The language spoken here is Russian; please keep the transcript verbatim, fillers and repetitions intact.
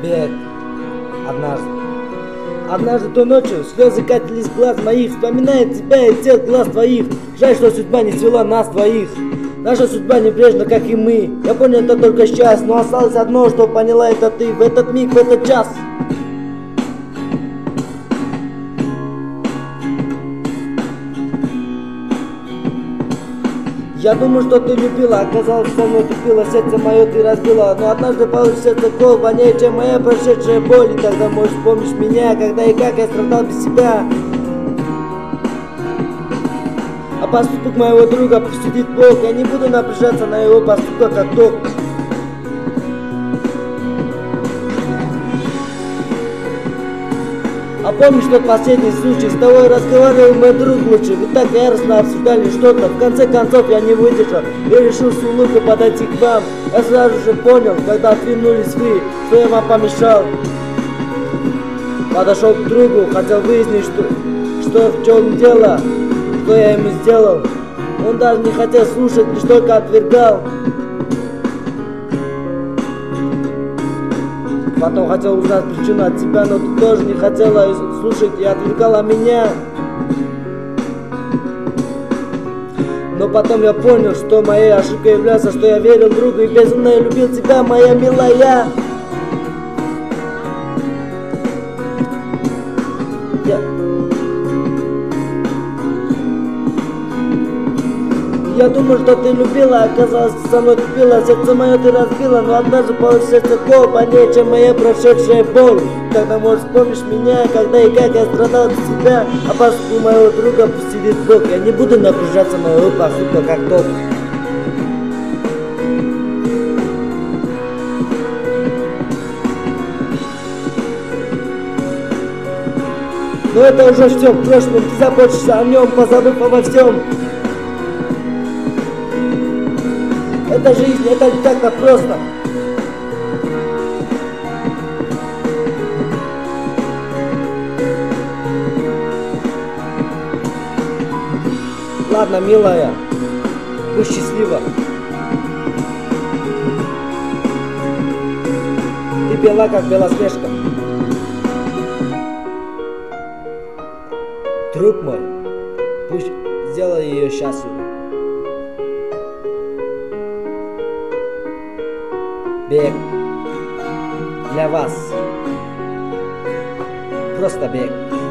Бег. Однажды. Однажды той ночью слезы катились в глаз моих, вспоминая тебя и тех глаз твоих. Жаль, что судьба не свела нас двоих. Наша судьба небрежна, как и мы. Я понял это только сейчас, но осталось одно, что поняла это ты. В этот миг, в этот час. Я думаю, что ты любила, оказалось, со мной тупила, сердце мое ты разбила. Но однажды получишь сердце кол, больнее, чем моя прошедшая боль. И тогда, может, вспомнишь меня, когда и как я страдал без себя. А поступок моего друга посудит Бог. Я не буду напряжаться на его поступках, как тот. А помнишь тот последний случай? С тобой разговаривал мой друг лучше. Вы так яростно обсуждали что-то. В конце концов я не выдержал и решил с улыбкой подойти к вам. Я сразу же понял, когда отвернулись вы, что я вам помешал. Подошел к другу, хотел выяснить, что, что в чем дело, что я ему сделал. Он даже не хотел слушать, лишь только отвергал. Потом хотел узнать причину от тебя, но ты тоже не хотела слушать и отвлекала меня. Но потом я понял, что моей ошибкой является, что я верил другу и безумно любил тебя, моя милая. Я... Я думаю, что ты любила, оказалось, со мной тупила, сердце мое ты разбила, но однажды получишь сердце кол, больнее, чем моя прошедшая боль. Когда, может, вспомнишь меня, когда и как я страдал от себя, а поступку моего друга посидит Бог. Я не буду напряжаться на его поступка, как тот. Но это уже все в прошлом, ты заботишься о нем, позабыв обо всем. Это жизнь, это не так-то просто. Ладно, милая, будь счастлива. Ты бела, как Белоснежка. Друг мой, пусть сделай ее счастливой. Бег для вас. Просто бег.